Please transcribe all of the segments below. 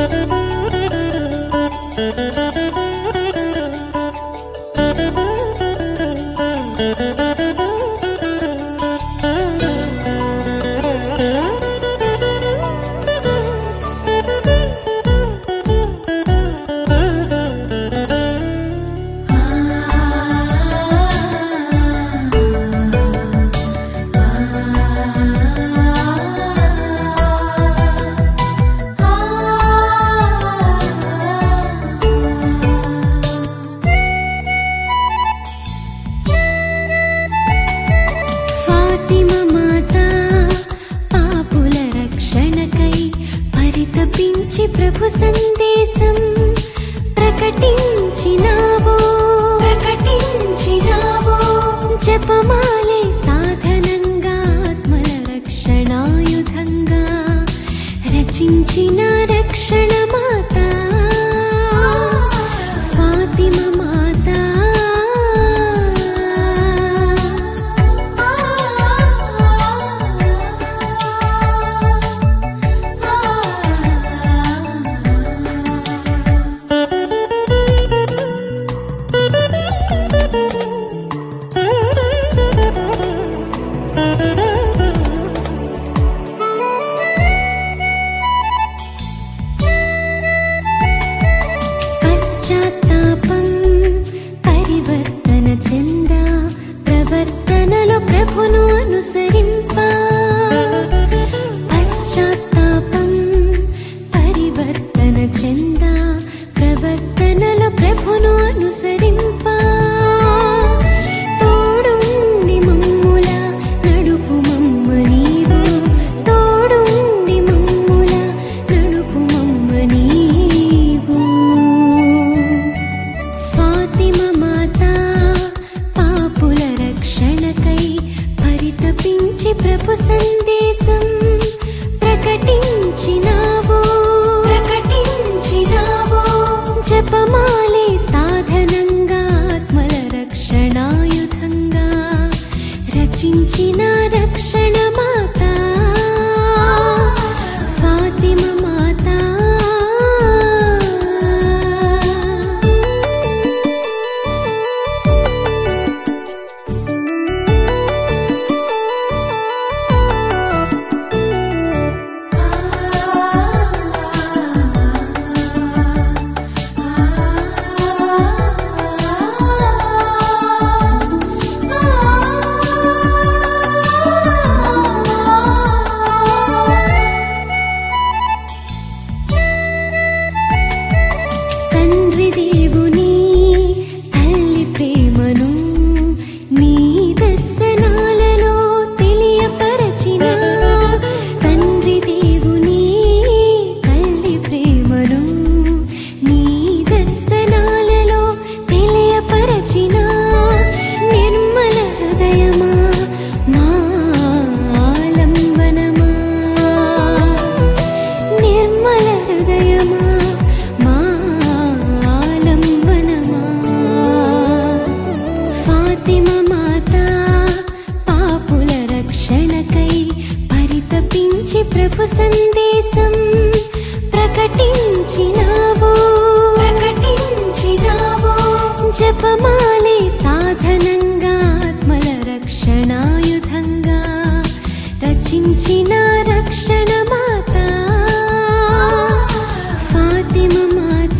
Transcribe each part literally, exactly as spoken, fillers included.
ప్రభు సందేశం ప్రకటించినావో ప్రకటించినావో జపమాలే సాధనంగా ఆత్మల రక్షణాయుధంగా రచించిన రక్షణ మాత ఫాతిమా మాత పశ్చాత్తాపం పరివర్తన చెంద ప్రవర్తనలో ప్రభును అనుసరింప పశ్చాత్తాపం పరివర్తన చెంద ప్రవర్తనలో ప్రభును అనుసరింప తోడుండి మమ్ముల నడుపు మమ్మ నీవు తోడుండి మమ్ముల నడుపు మమ్మ నీవు ఫాతిమా మాత పాపుల రక్షణకై పరితపించి ప్రభు సందేశం ప్రకటించినావో ప్రకటించినావో జపమాలే సాధనంగా ఆత్మల రక్షణాయుధంగా రచించిన రక్షణ మాత ఫాతిమా మాత తండ్రి దేవుని తల్లి ప్రేమను నీ దర్శనాలలో తెలియపరచిన తండ్రి దేవుని తల్లి ప్రేమను నీ దర్శనాలలో తెలియపరచిన నిర్మల హృదయమా మా ఆలంబనమా నిర్మల హృదయమా మా ఆలంబనమా ఫాతిమా మాత పాపుల రక్షణకై పరితపించి ప్రభు సందేశం ప్రకటించినావో ప్రకటించినావో జపమాలే సాధనంగా ఆత్మల రక్షణాయుధంగా రచించిన రక్షణ మాత ఫాతిమా మాత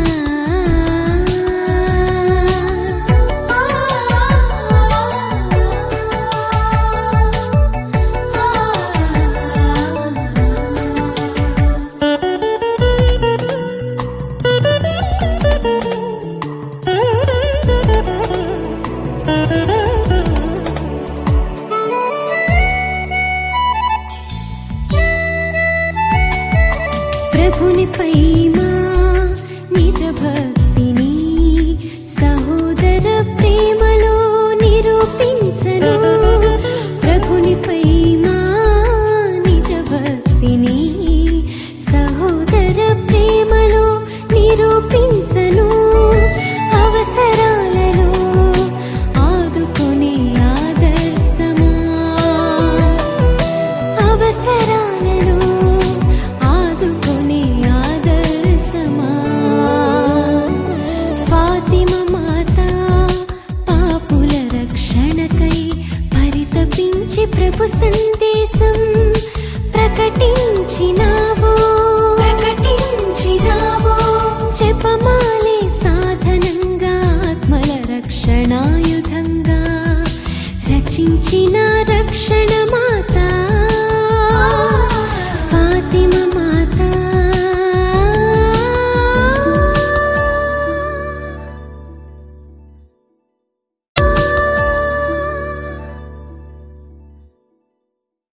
ప్రభునిపై మా నిజ భక్తిని సహోదర ప్రేమలో నిరూపించను ప్రభునిపై మా నిజ భక్తిని సహోదర ప్రేమలో నిరూపించను అవసరాలలో ఆదుకునే ఆదర్శమా అవసరాలలో ఆదుకునే ఆదర్శమా మంచి ప్రభు సందేశం ప్రకటించినావో ప్రకటించినావో జపమాలే సాధనంగా ఆత్మల రక్షణాయుధంగా రచించిన